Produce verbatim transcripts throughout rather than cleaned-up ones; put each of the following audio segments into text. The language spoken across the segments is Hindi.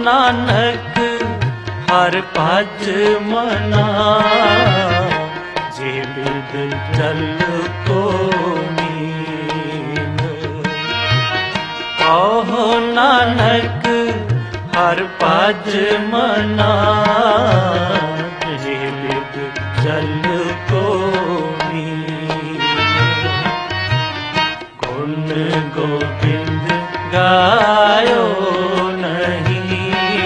नानक हर भज मना, जे बिद जल को मीन। कहो नानक हर भज मना, जे बिद जल को मीन। गुण गोविंद गायो नहीं,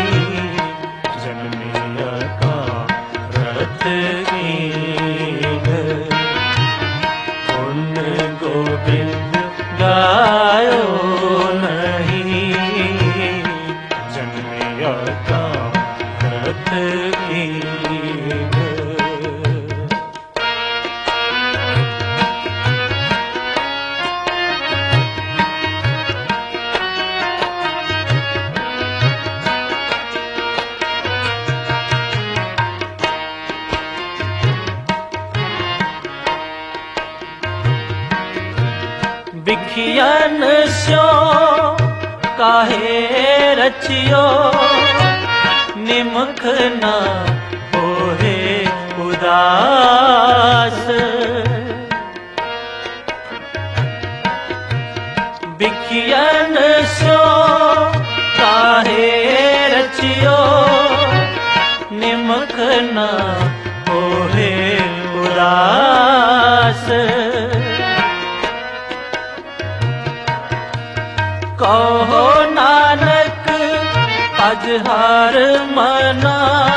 जन्मिया का रथ कीन। गुण गोविंद गायो नहीं, जन्मिया का रथ कीन। बिखियन स्यो काहे रचियो, निमख न होए उदास। बिखियन स्यो काहे रचियो, निमख न होए उदास। कहो नानक अजहर मना,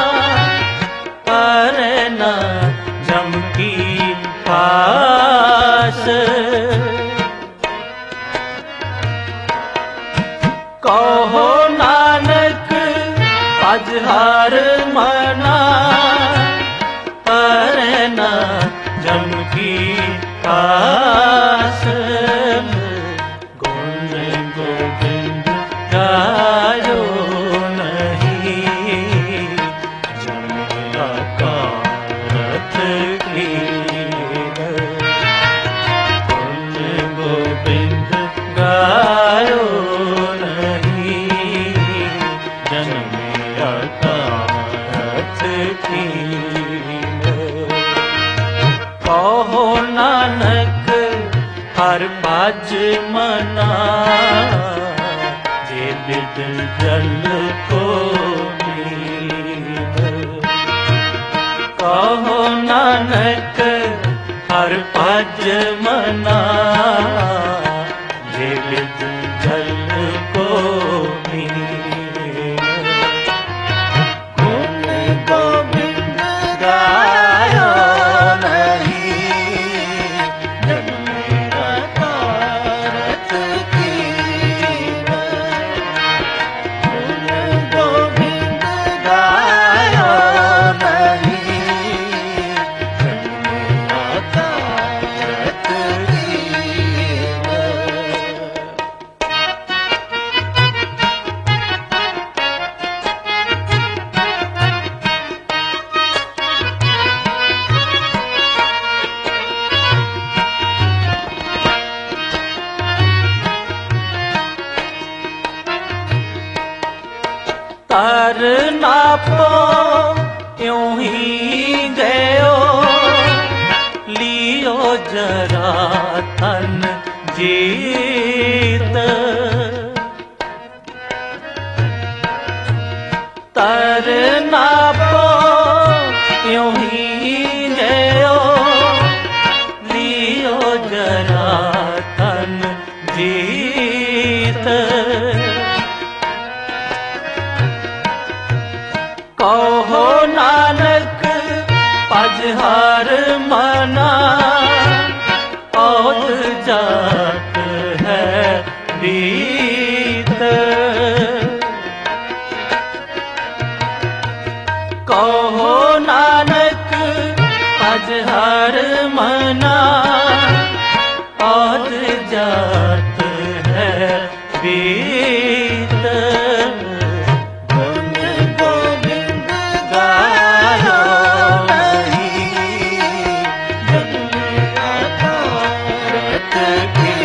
पर न जम की पास। कहो नानक अजहर मना, पर न जम की पास। गायो नहीं, जन्मिया का रथ कीन। गुण गोविंद गायो नहीं, जन्मिया का रथ कीन। कहो नानक हर भज मना, जे बिद जल को मीन। कहो नानक हर भज मना, जे बिद जल को मीन। गुण गोविंद गायो नहीं, जन्मिया का रथ कीन। गुण गोविंद गायो नहीं, जन्मिया का रथ कीन। तर नापो यूं ही गयो, लियो जरा तन जीत। तर नापो यूं ही गयो, लियो जरा तन जीत। कहो नानक अजहर मना, औत जात है रीत। कहो नानक अजहर मना, औत जात है रीत।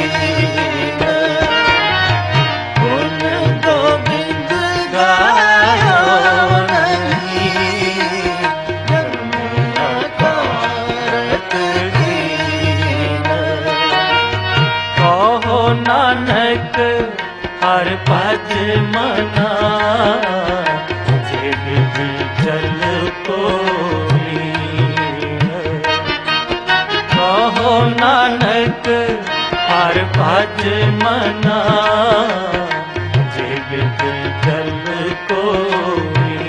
गोविंद गायो नानक हर भज मना, जे बिध जल कोई। कहो नानक हर भज मना, जे बिध जल कोई।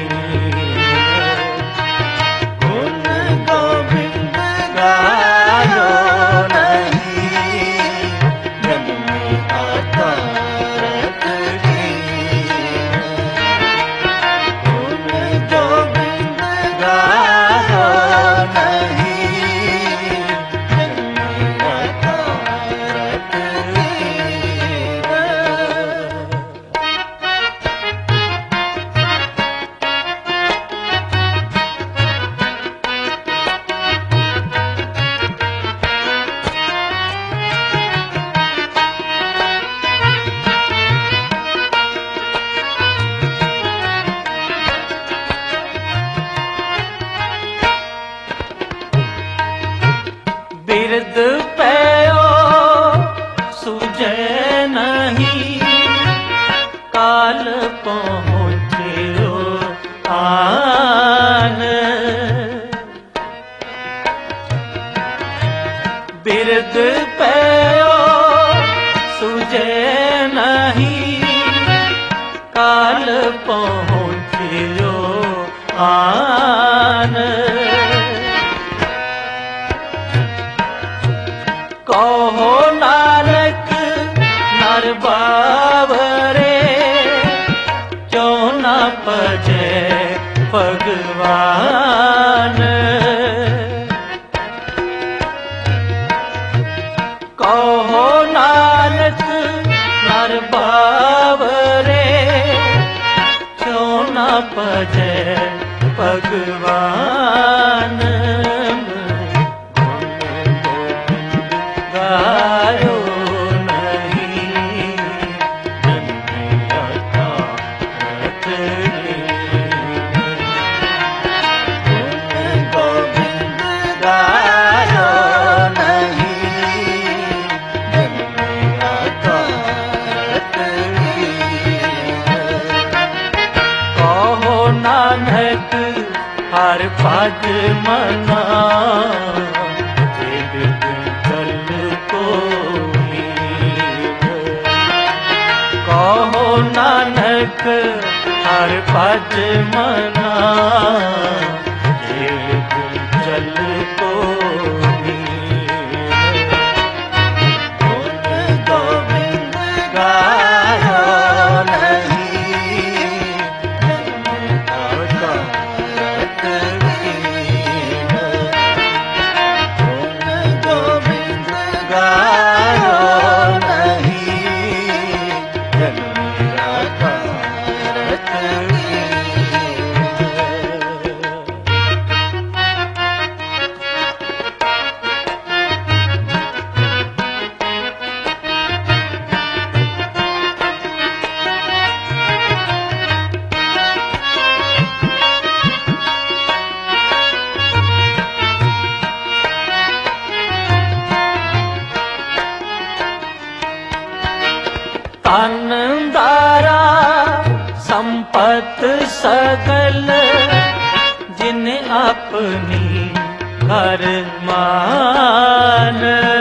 गुण गोविंद गायो बिरद पयो सूझे नहीं, काल पहुँचो आन। बिरद पयो सूझे नहीं, काल पहुँचो आन। कहो नानक नर बावरे, क्यों न भजे भगवान। कहो नानक नर बावरे, क्यों न भजे भगवान। गायो नहीं जन्मिया रत लीन। गोविंद गायो नहीं जन्मिया रत लीन। कहो नानक हर भज मना, कहो नानक हर भज मना, जे जल कोई। गुण गोविंद गायो नहीं जन्मिया रत लीन। गुण गोविंद गायो तन दारा संपत सगल, जिन अपनी कर मान।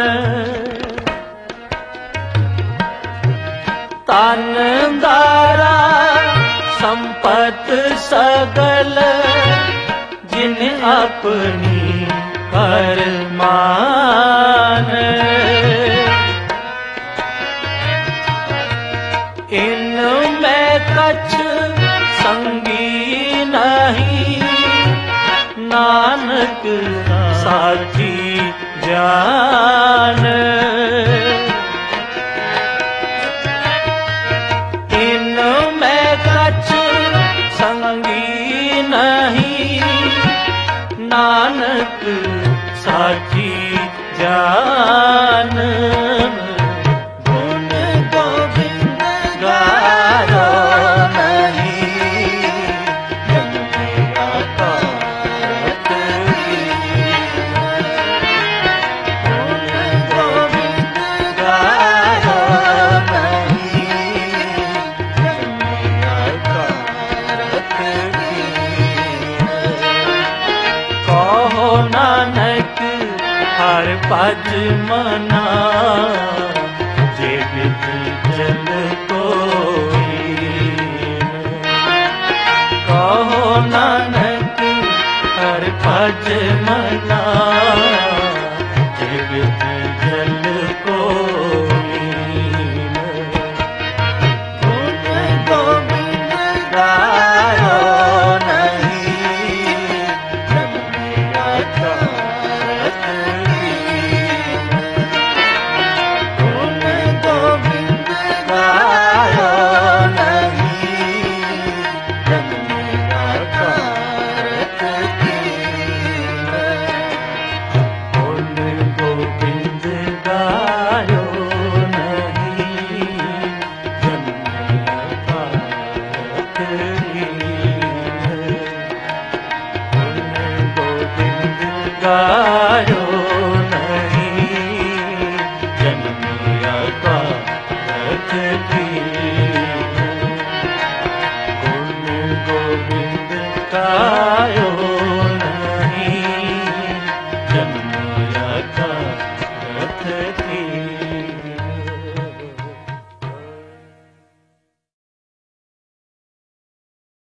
तन दारा संपत सगल, जिन अपनी कर मान। इनमें कछ संगी नहीं, नानक साथी जान। इनमें कछ संगी नहीं, नानक साथी जान। मना जे बिध जल कोई कहो नानक हर भज मना जे बिध जल कोई गुण गोबिंद गायो नहीं जग मेरा कारत गुण गोबिंद गायो नहीं जग मेरा कारत गुण गोबिंद गायो नहीं जग मेरा कारत गायो नहीं जन्मिया कारत कीन गुण गोबिंद का